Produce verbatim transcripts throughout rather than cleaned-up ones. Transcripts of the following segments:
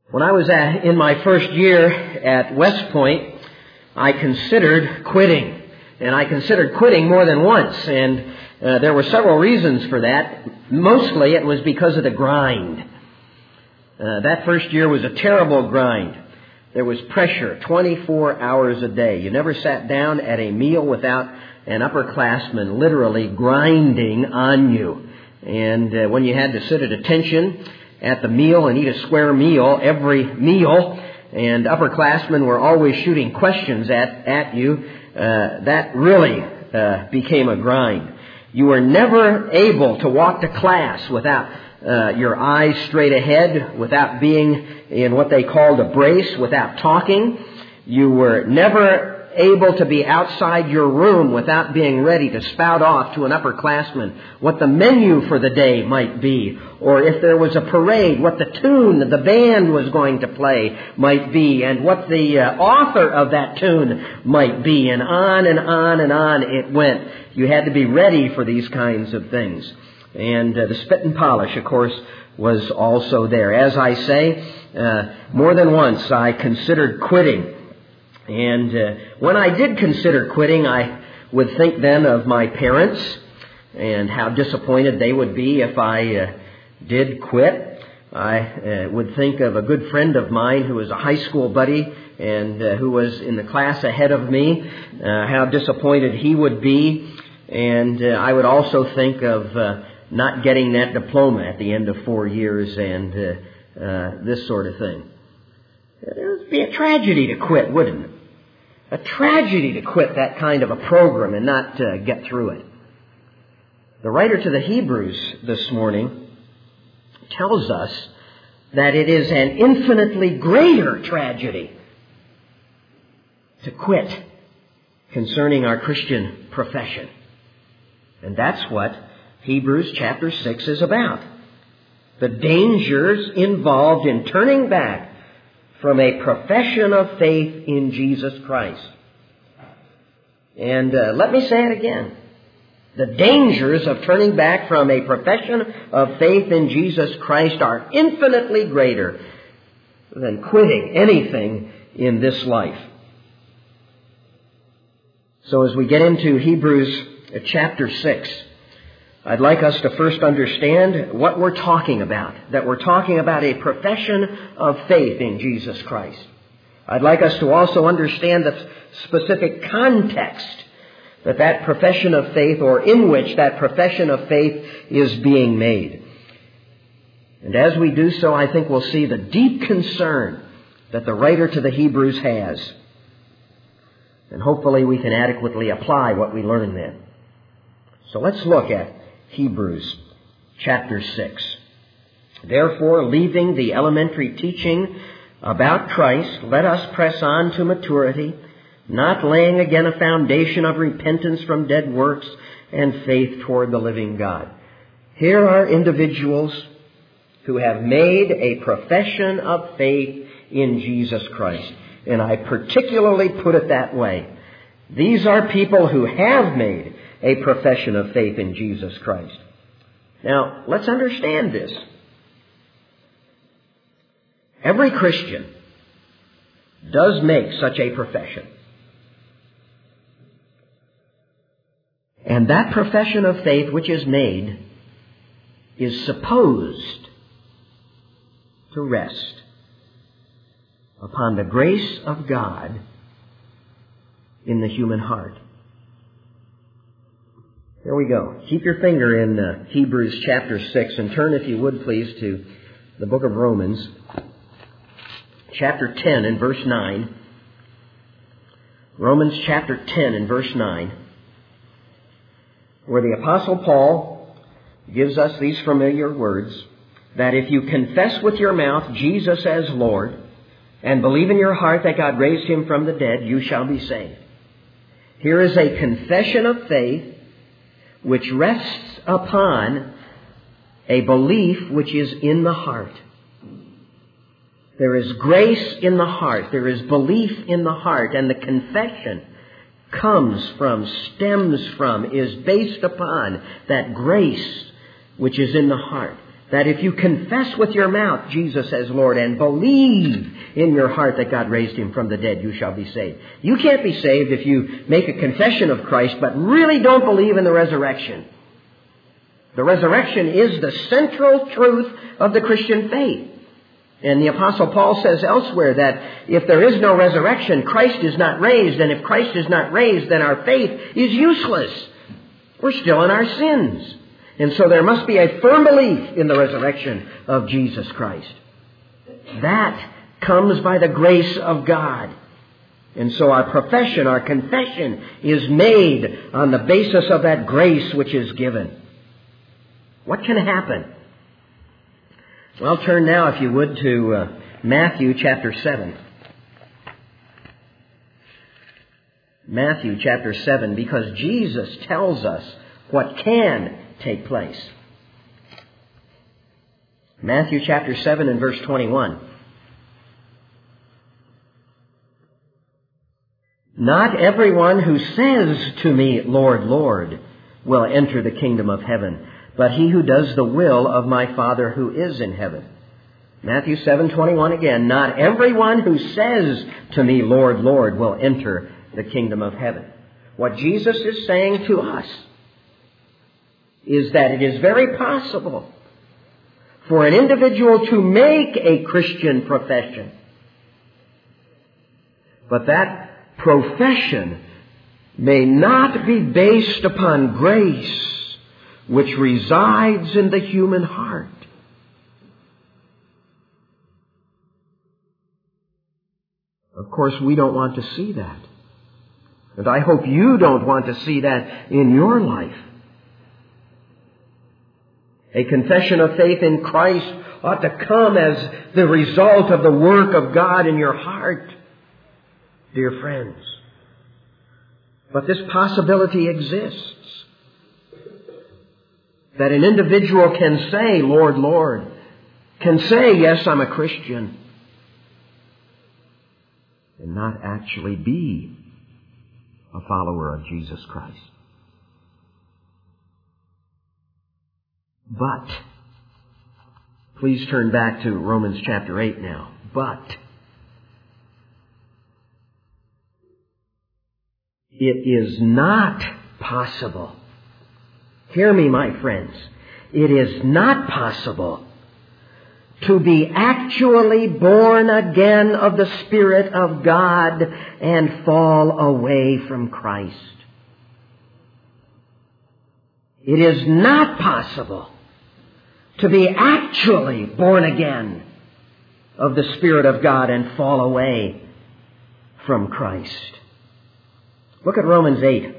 When I was at, in my first year at West Point, I considered quitting. And I considered quitting more than once. And uh, there were several reasons for that. Mostly it was because of the grind. Uh, that first year was a terrible grind. There was pressure twenty-four hours a day. You never sat down at a meal without an upperclassman literally grinding on you. And uh, when you had to sit at attention at the meal and eat a square meal every meal, and upperclassmen were always shooting questions at, at you, uh, that really uh, became a grind. You were never able to walk to class without uh, your eyes straight ahead, without being in what they called a brace, without talking. You were never able to be outside your room without being ready to spout off to an upperclassman what the menu for the day might be, or if there was a parade, what the tune the band was going to play might be, and what the uh, author of that tune might be, and on and on and on it went. You had to be ready for these kinds of things. And uh, the spit and polish, of course, was also there. As I say, uh, more than once I considered quitting. And uh, when I did consider quitting, I would think then of my parents and how disappointed they would be if I uh, did quit. I uh, would think of a good friend of mine who was a high school buddy and uh, who was in the class ahead of me, uh, how disappointed he would be. And uh, I would also think of uh, not getting that diploma at the end of four years and uh, uh, this sort of thing. It would be a tragedy to quit, wouldn't it? A tragedy to quit that kind of a program and not uh, get through it. The writer to the Hebrews this morning tells us that it is an infinitely greater tragedy to quit concerning our Christian profession. And that's what Hebrews chapter six is about. The dangers involved in turning back from a profession of faith in Jesus Christ. And uh, let me say it again. The dangers of turning back from a profession of faith in Jesus Christ are infinitely greater than quitting anything in this life. So as we get into Hebrews chapter six, I'd like us to first understand what we're talking about, that we're talking about a profession of faith in Jesus Christ. I'd like us to also understand the specific context that that profession of faith, or in which that profession of faith is being made. And as we do so, I think we'll see the deep concern that the writer to the Hebrews has. And hopefully we can adequately apply what we learn then. So let's look at Hebrews chapter six. Therefore, leaving the elementary teaching about Christ, let us press on to maturity, not laying again a foundation of repentance from dead works and faith toward the living God. Here are individuals who have made a profession of faith in Jesus Christ. And I particularly put it that way. These are people who have made a profession of faith in Jesus Christ. Now, let's understand this. Every Christian does make such a profession. And that profession of faith which is made is supposed to rest upon the grace of God in the human heart. There we go. Keep your finger in uh, Hebrews chapter six and turn, if you would please, to the book of Romans, chapter ten and verse nine. Romans chapter ten and verse nine, where the Apostle Paul gives us these familiar words, that if you confess with your mouth Jesus as Lord and believe in your heart that God raised Him from the dead, you shall be saved. Here is a confession of faith which rests upon a belief which is in the heart. There is grace in the heart. There is belief in the heart. And the confession comes from, stems from, is based upon that grace which is in the heart. That if you confess with your mouth Jesus as Lord and believe in your heart that God raised Him from the dead, you shall be saved. You can't be saved if you make a confession of Christ but really don't believe in the resurrection. The resurrection is the central truth of the Christian faith. And the Apostle Paul says elsewhere that if there is no resurrection, Christ is not raised. And if Christ is not raised, then our faith is useless. We're still in our sins. And so there must be a firm belief in the resurrection of Jesus Christ. That comes by the grace of God. And so our profession, our confession is made on the basis of that grace which is given. What can happen? Well, turn now, if you would, to uh, Matthew chapter seven. Matthew chapter seven, because Jesus tells us what can take place. Matthew chapter seven and verse twenty-one. Not everyone who says to me, Lord, Lord, will enter the kingdom of heaven, but he who does the will of my Father who is in heaven. Matthew seven twenty-one again. Not everyone who says to me, Lord, Lord, will enter the kingdom of heaven. What Jesus is saying to us is that it is very possible for an individual to make a Christian profession, but that profession may not be based upon grace which resides in the human heart. Of course, we don't want to see that. And I hope you don't want to see that in your life. A confession of faith in Christ ought to come as the result of the work of God in your heart, dear friends. But this possibility exists. That an individual can say, Lord, Lord, can say, yes, I'm a Christian, and not actually be a follower of Jesus Christ. But, please turn back to Romans chapter eight now. But, it is not possible. Hear me, my friends. It is not possible to be actually born again of the Spirit of God and fall away from Christ. It is not possible to be actually born again of the Spirit of God and fall away from Christ. Look at Romans eight.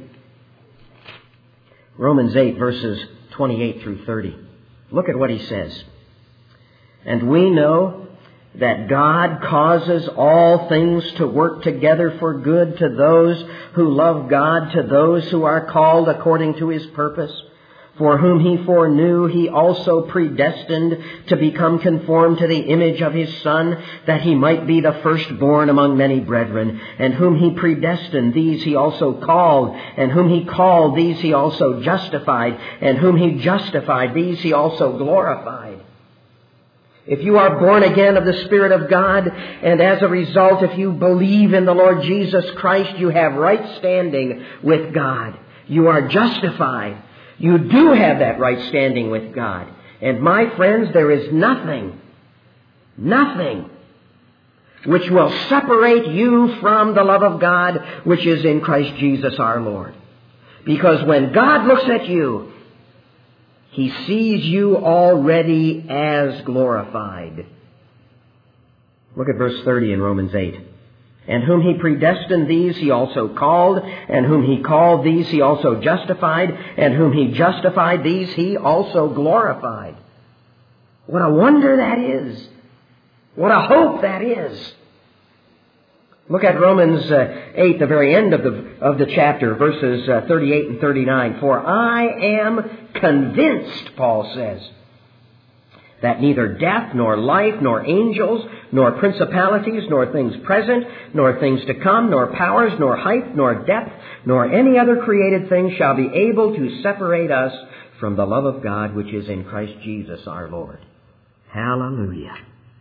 Romans eight, verses twenty-eight through thirty. Look at what he says. And we know that God causes all things to work together for good to those who love God, to those who are called according to His purpose. For whom He foreknew, He also predestined to become conformed to the image of His Son, that He might be the firstborn among many brethren. And whom He predestined, these He also called. And whom He called, these He also justified. And whom He justified, these He also glorified. If you are born again of the Spirit of God, and as a result, if you believe in the Lord Jesus Christ, you have right standing with God. You are justified. You do have that right standing with God. And my friends, there is nothing, nothing which will separate you from the love of God which is in Christ Jesus our Lord. Because when God looks at you, He sees you already as glorified. Look at verse thirty in Romans eight. And whom He predestined, these He also called. And whom He called, these He also justified. And whom He justified, these He also glorified. What a wonder that is. What a hope that is. Look at Romans uh, eight, the very end of the, of the chapter, verses uh, thirty-eight and thirty-nine. For I am convinced, Paul says, that neither death, nor life, nor angels, nor principalities, nor things present, nor things to come, nor powers, nor height, nor depth, nor any other created thing shall be able to separate us from the love of God which is in Christ Jesus our Lord. Hallelujah.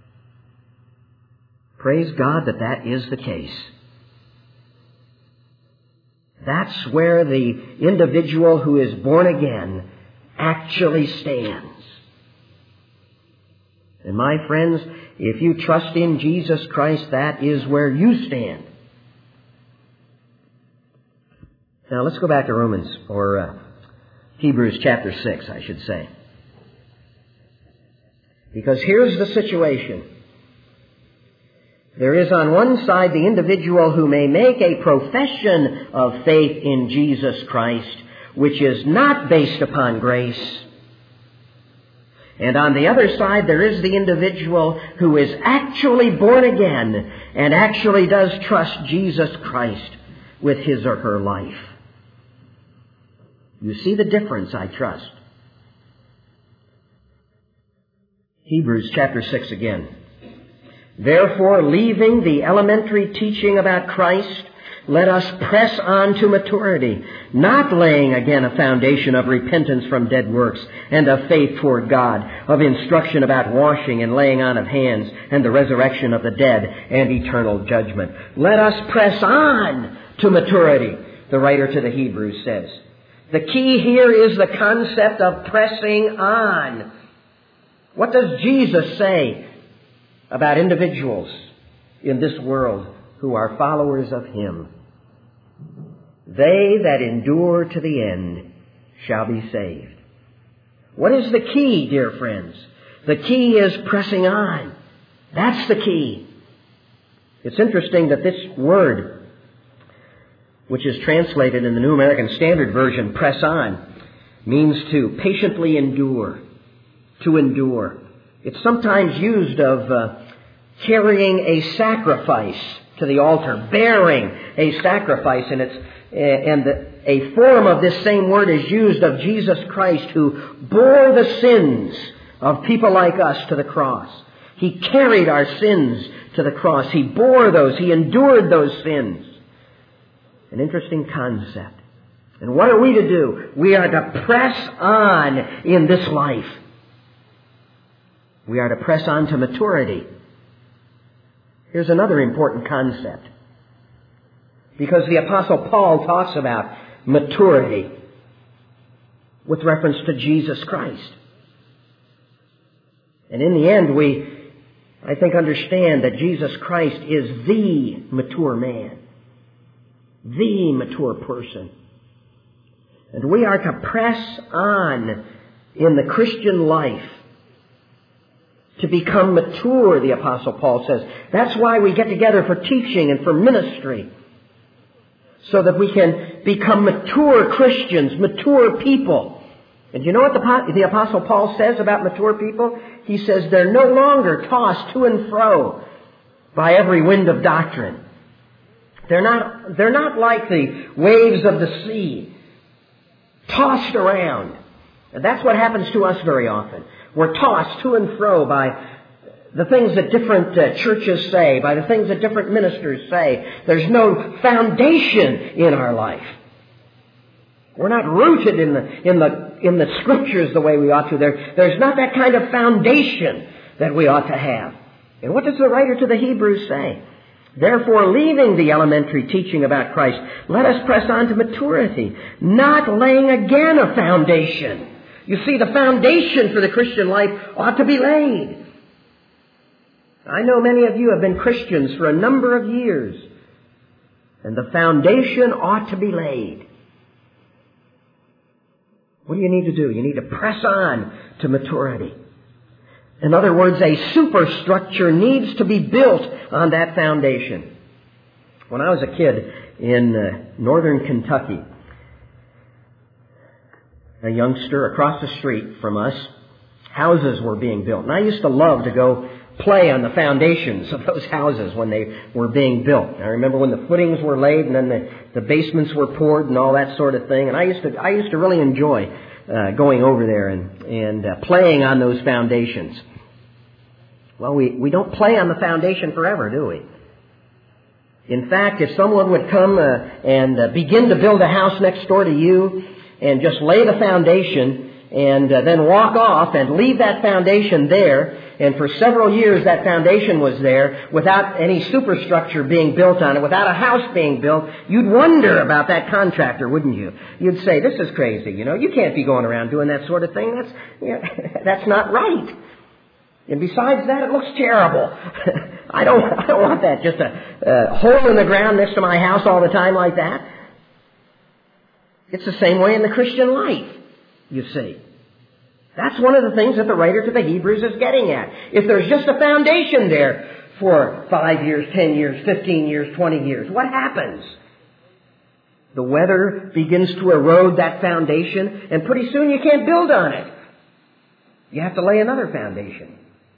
Praise God that that is the case. That's where the individual who is born again actually stands. And my friends, if you trust in Jesus Christ, that is where you stand. Now let's go back to Romans, or uh, Hebrews chapter six, I should say. Because here's the situation. There is on one side the individual who may make a profession of faith in Jesus Christ, which is not based upon grace. And on the other side, there is the individual who is actually born again and actually does trust Jesus Christ with his or her life. You see the difference, I trust. Hebrews chapter six again. Therefore, leaving the elementary teaching about Christ, let us press on to maturity, not laying again a foundation of repentance from dead works and of faith toward God, of instruction about washing and laying on of hands and the resurrection of the dead and eternal judgment. Let us press on to maturity, the writer to the Hebrews says. The key here is the concept of pressing on. What does Jesus say about individuals in this world who are followers of Him? They that endure to the end shall be saved. What is the key, dear friends? The key is pressing on. That's the key. It's interesting that this word, which is translated in the New American Standard Version, press on, means to patiently endure, to endure. It's sometimes used of uh, carrying a sacrifice to the altar, bearing a sacrifice, and it's uh, and the, a form of this same word is used of Jesus Christ, who bore the sins of people like us to the cross. He carried our sins to the cross. He bore those. He endured those sins. An interesting concept. And what are we to do? We are to press on in this life. We are to press on to maturity. Here's another important concept. Because the Apostle Paul talks about maturity with reference to Jesus Christ. And in the end, we, I think, understand that Jesus Christ is the mature man. The mature person. And we are to press on in the Christian life to become mature, the Apostle Paul says. That's why we get together for teaching and for ministry, so that we can become mature Christians, mature people. And you know what the, the Apostle Paul says about mature people? He says they're no longer tossed to and fro by every wind of doctrine. They're not, they're not like the waves of the sea, tossed around. And that's what happens to us very often. We're tossed to and fro by the things that different uh, churches say, by the things that different ministers say. There's no foundation in our life. We're not rooted in the in the in the Scriptures the way we ought to. There, there's not that kind of foundation that we ought to have. And what does the writer to the Hebrews say? Therefore, leaving the elementary teaching about Christ, let us press on to maturity, not laying again a foundation. You see, the foundation for the Christian life ought to be laid. I know many of you have been Christians for a number of years, and the foundation ought to be laid. What do you need to do? You need to press on to maturity. In other words, a superstructure needs to be built on that foundation. When I was a kid in uh, northern Kentucky, a youngster across the street from us, houses were being built. And I used to love to go play on the foundations of those houses when they were being built. I remember when the footings were laid and then the, the basements were poured and all that sort of thing. And I used to, I used to really enjoy uh, going over there and, and uh, playing on those foundations. Well, we, we don't play on the foundation forever, do we? In fact, if someone would come uh, and uh, begin to build a house next door to you and just lay the foundation and uh, then walk off and leave that foundation there, and for several years that foundation was there without any superstructure being built on it, without a house being built, you'd wonder about that contractor, wouldn't you? You'd say, this is crazy, you know, you can't be going around doing that sort of thing. That's, you know, that's not right. And besides that, it looks terrible. I don't, I don't want that, just a, a hole in the ground next to my house all the time like that. It's the same way in the Christian life, you see. That's one of the things that the writer to the Hebrews is getting at. If there's just a foundation there for five years, ten years, fifteen years, twenty years, what happens? The weather begins to erode that foundation, and pretty soon you can't build on it. You have to lay another foundation.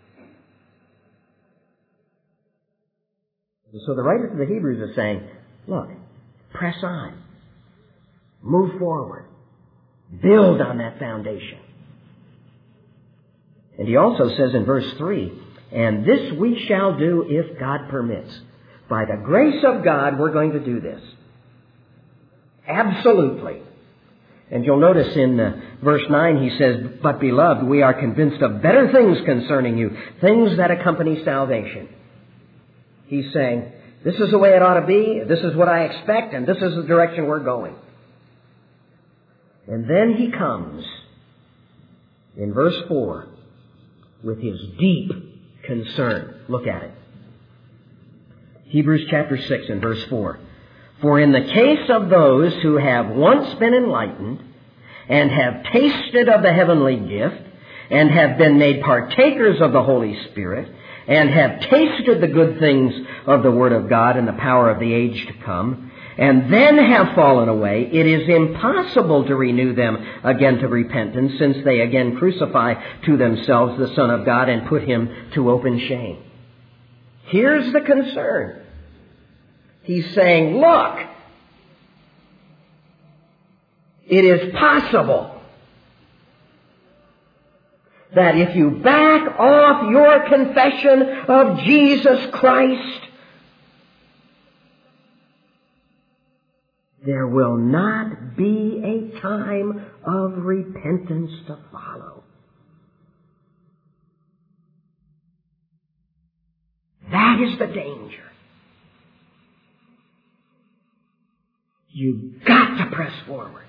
So the writer to the Hebrews is saying, look, press on. Move forward. Build on that foundation. And he also says in verse three, and this we shall do if God permits. By the grace of God, we're going to do this. Absolutely. And you'll notice in uh, verse nine he says, but beloved, we are convinced of better things concerning you, things that accompany salvation. He's saying, this is the way it ought to be, this is what I expect, and this is the direction we're going. And then he comes in verse four with his deep concern. Look at it. Hebrews chapter six and verse four. For in the case of those who have once been enlightened and have tasted of the heavenly gift and have been made partakers of the Holy Spirit and have tasted the good things of the Word of God and the power of the age to come, and then have fallen away, it is impossible to renew them again to repentance, since they again crucify to themselves the Son of God and put him to open shame. Here's the concern. He's saying, look, it is possible that if you back off your confession of Jesus Christ, there will not be a time of repentance to follow. That is the danger. You've got to press forward.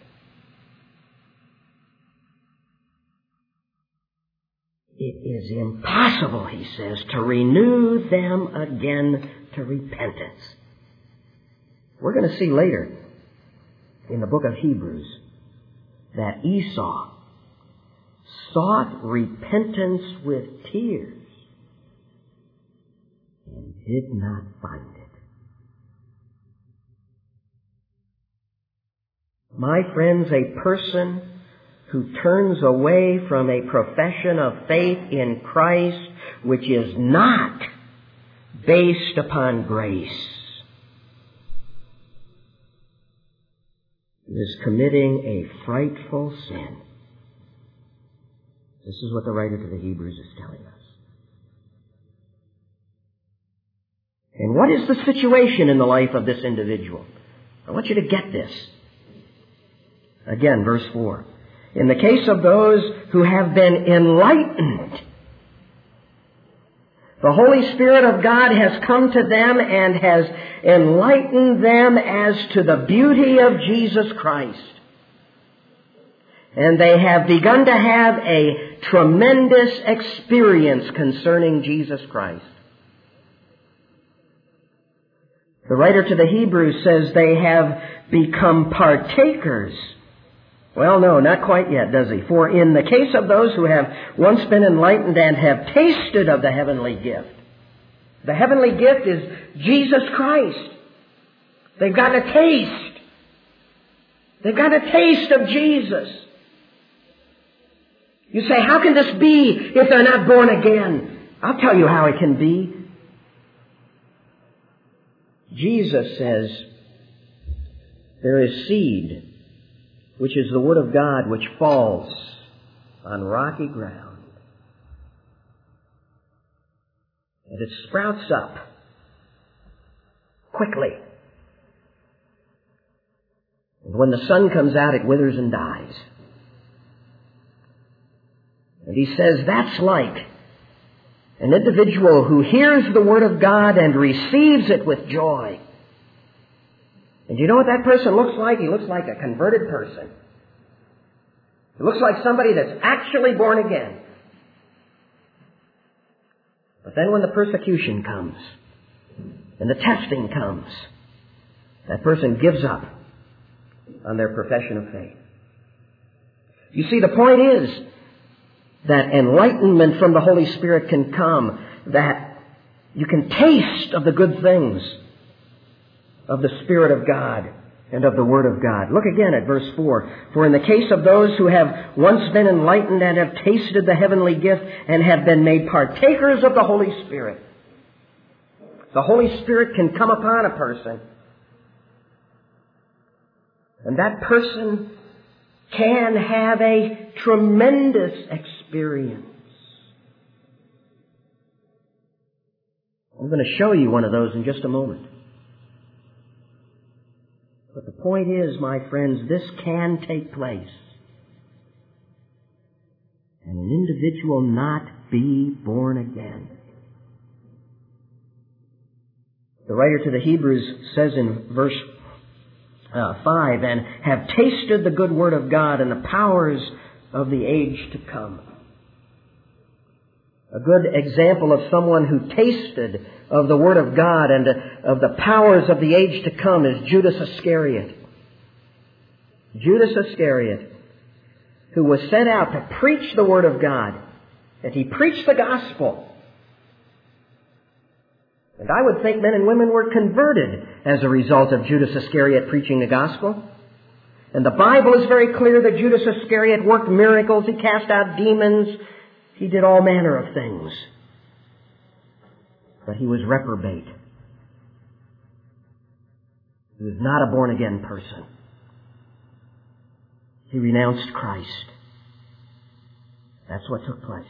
It is impossible, he says, to renew them again to repentance. We're going to see later in the book of Hebrews that Esau sought repentance with tears and did not find it. My friends, a person who turns away from a profession of faith in Christ which is not based upon grace is committing a frightful sin. This is what the writer to the Hebrews is telling us. And what is the situation in the life of this individual? I want you to get this. Again, verse four. In the case of those who have been enlightened, the Holy Spirit of God has come to them and has enlightened them as to the beauty of Jesus Christ. And they have begun to have a tremendous experience concerning Jesus Christ. The writer to the Hebrews says they have become partakers. Well, no, not quite yet, does he? For in the case of those who have once been enlightened and have tasted of the heavenly gift, the heavenly gift is Jesus Christ. They've got a taste. They've got a taste of Jesus. You say, how can this be if they're not born again? I'll tell you how it can be. Jesus says, there is seed, which is the Word of God, which falls on rocky ground. And it sprouts up quickly. And when the sun comes out, it withers and dies. And he says that's like an individual who hears the Word of God and receives it with joy. And you know what that person looks like? He looks like a converted person. He looks like somebody that's actually born again. But then when the persecution comes and the testing comes, that person gives up on their profession of faith. You see, the point is that enlightenment from the Holy Spirit can come, that you can taste of the good things of the Spirit of God and of the Word of God. Look again at verse four. For in the case of those who have once been enlightened and have tasted the heavenly gift and have been made partakers of the Holy Spirit, the Holy Spirit can come upon a person, and that person can have a tremendous experience. I'm going to show you one of those in just a moment. But the point is, my friends, this can take place. And an individual not be born again. The writer to the Hebrews says in verse uh, five, and have tasted the good word of God and the powers of the age to come. A good example of someone who tasted of the Word of God and of the powers of the age to come is Judas Iscariot. Judas Iscariot, who was sent out to preach the Word of God. And he preached the gospel. And I would think men and women were converted as a result of Judas Iscariot preaching the gospel. And the Bible is very clear that Judas Iscariot worked miracles. He cast out demons. He did all manner of things. But he was reprobate. He was not a born-again person. He renounced Christ. That's what took place.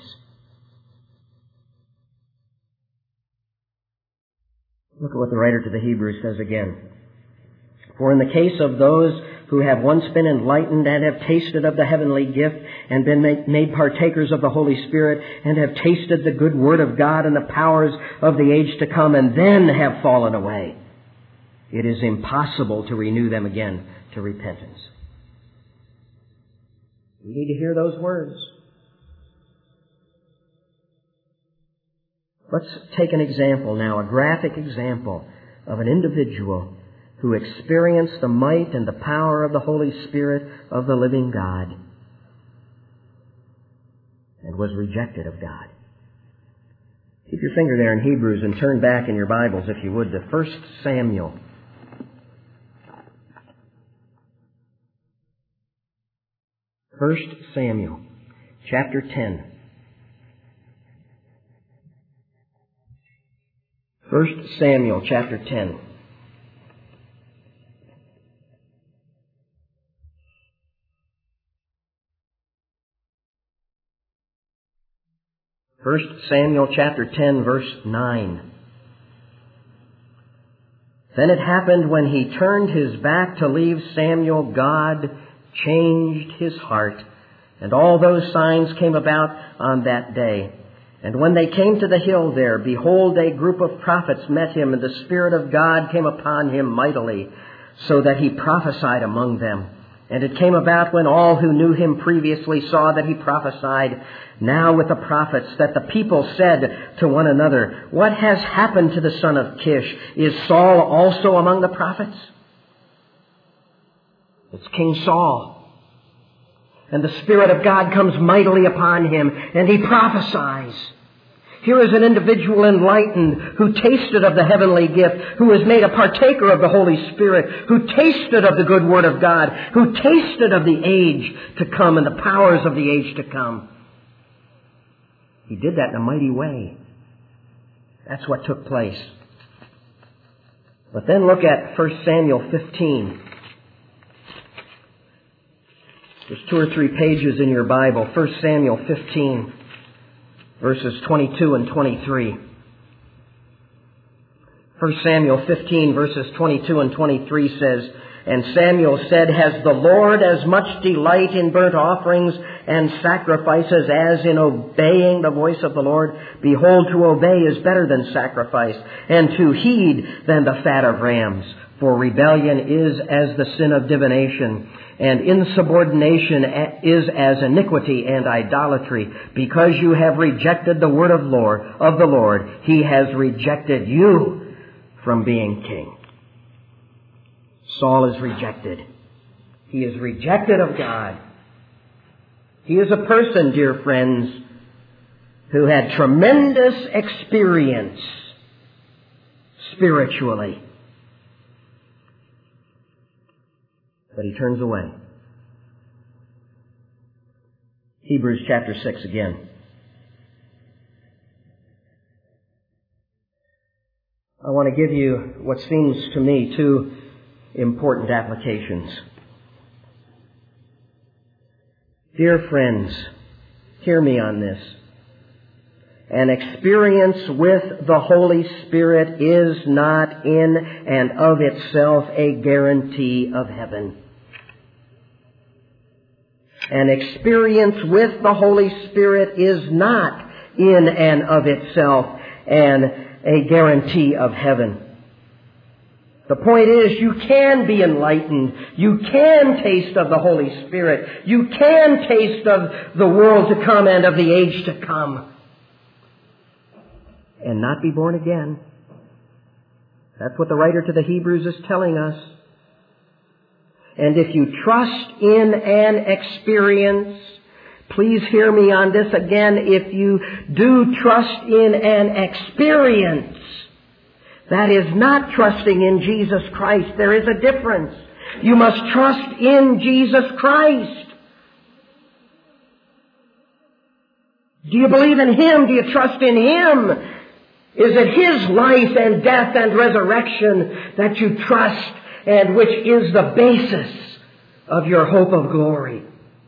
Look at what the writer to the Hebrews says again. For in the case of those who have once been enlightened and have tasted of the heavenly gift and been made partakers of the Holy Spirit and have tasted the good word of God and the powers of the age to come and then have fallen away, it is impossible to renew them again to repentance. We need to hear those words. Let's take an example now, a graphic example of an individual who experienced the might and the power of the Holy Spirit of the living God and was rejected of God. Keep your finger there in Hebrews and turn back in your Bibles, if you would, to First Samuel. First Samuel, chapter ten. First Samuel, chapter ten. First Samuel chapter ten, verse nine. Then it happened when he turned his back to leave Samuel, God changed his heart, and all those signs came about on that day. And when they came to the hill there, behold, a group of prophets met him, and the Spirit of God came upon him mightily, so that he prophesied among them. And it came about when all who knew him previously saw that he prophesied now with the prophets, that the people said to one another, what has happened to the son of Kish? Is Saul also among the prophets? It's King Saul. And the Spirit of God comes mightily upon him, and he prophesies. Here is an individual enlightened who tasted of the heavenly gift, who was made a partaker of the Holy Spirit, who tasted of the good Word of God, who tasted of the age to come and the powers of the age to come. He did that in a mighty way. That's what took place. But then look at First Samuel fifteen. There's two or three pages in your Bible. First Samuel fifteen. Verses twenty-two and twenty-three. First Samuel fifteen, verses twenty-two and twenty-three says, and Samuel said, has the Lord as much delight in burnt offerings and sacrifices as in obeying the voice of the Lord? Behold, to obey is better than sacrifice, and to heed than the fat of rams. For rebellion is as the sin of divination, and insubordination is as iniquity and idolatry. Because you have rejected the word of Lord of the Lord, He has rejected you from being king. Saul is rejected. He is rejected of God. He is a person, dear friends, who had tremendous experience spiritually. But he turns away. Hebrews chapter six again. I want to give you what seems to me two important applications. Dear friends, hear me on this. An experience with the Holy Spirit is not in and of itself a guarantee of heaven. An experience with the Holy Spirit is not in and of itself an, a guarantee of heaven. The point is, you can be enlightened. You can taste of the Holy Spirit. You can taste of the world to come and of the age to come. And not be born again. That's what the writer to the Hebrews is telling us. And if you trust in an experience, please hear me on this again, if you do trust in an experience, that is not trusting in Jesus Christ. There is a difference. You must trust in Jesus Christ. Do you believe in Him? Do you trust in Him? Is it His life and death and resurrection that you trust, and which is the basis of your hope of glory?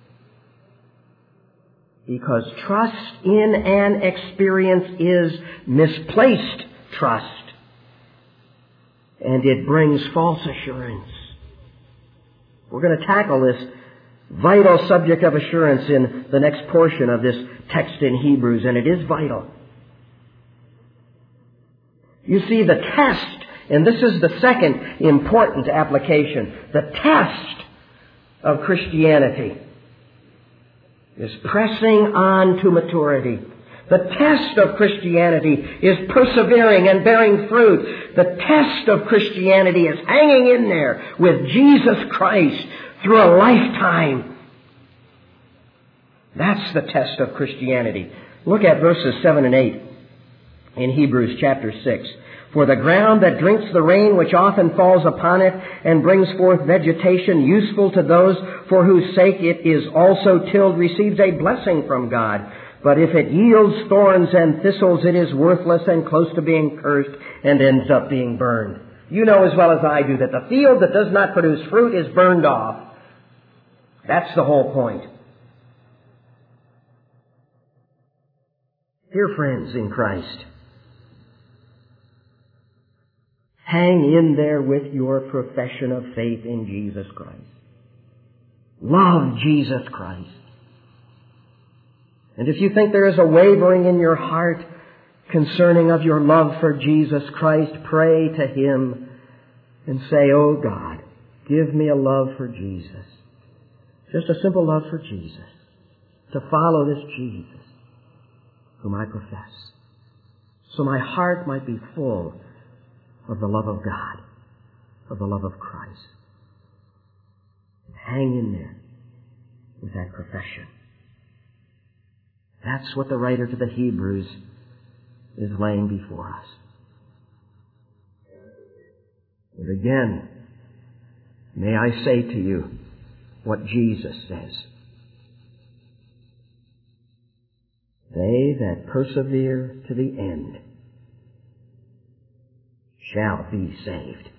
Because trust in an experience is misplaced trust. And it brings false assurance. We're going to tackle this vital subject of assurance in the next portion of this text in Hebrews, and it is vital. You see, the test, and this is the second important application, the test of Christianity is pressing on to maturity. The test of Christianity is persevering and bearing fruit. The test of Christianity is hanging in there with Jesus Christ through a lifetime. That's the test of Christianity. Look at verses seven and eight in Hebrews chapter six. For the ground that drinks the rain which often falls upon it and brings forth vegetation useful to those for whose sake it is also tilled receives a blessing from God. But if it yields thorns and thistles, it is worthless and close to being cursed and ends up being burned. You know as well as I do that the field that does not produce fruit is burned off. That's the whole point. Dear friends in Christ, hang in there with your profession of faith in Jesus Christ. Love Jesus Christ. And if you think there is a wavering in your heart concerning of your love for Jesus Christ, pray to Him and say, "Oh God, give me a love for Jesus." Just a simple love for Jesus. To follow this Jesus whom I profess. So my heart might be full of the love of God, of the love of Christ. Hang in there with that profession. That's what the writer to the Hebrews is laying before us. And again, may I say to you what Jesus says. They that persevere to the end shall be saved.